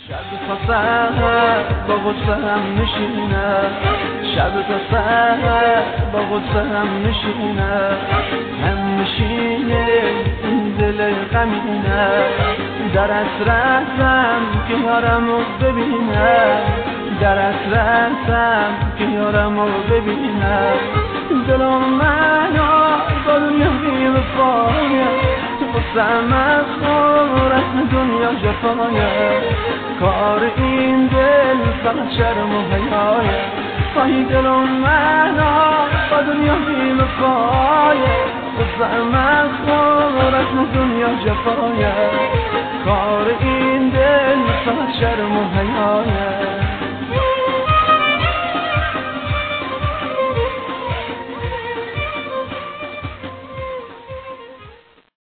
شب تا سحر با غصه هم نشینه، شب تا سحر با غصه هم نشینه، هم نشینه این دل غمینه، در رفتم که یارمو ببینه، در رفتم که یارمو ببینه، دلم منو با دنیا بی وفایه، غصه‌ام از رسم دنیا جفایه، کار این دل فقط شرم و حیایه، خواهی دلم منو با دنیا بی وفایه، غصه‌ام از رسم دنیا جفایه، کار این دل فقط شرم و حیایه.